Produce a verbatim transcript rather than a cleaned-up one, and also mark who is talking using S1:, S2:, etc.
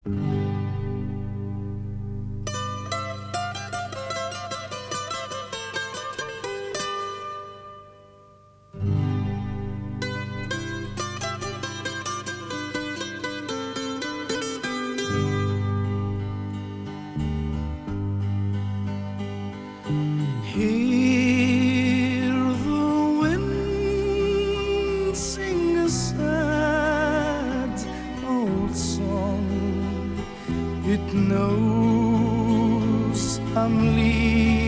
S1: Hear the wind sing a sad old song. It knows I'm leaving.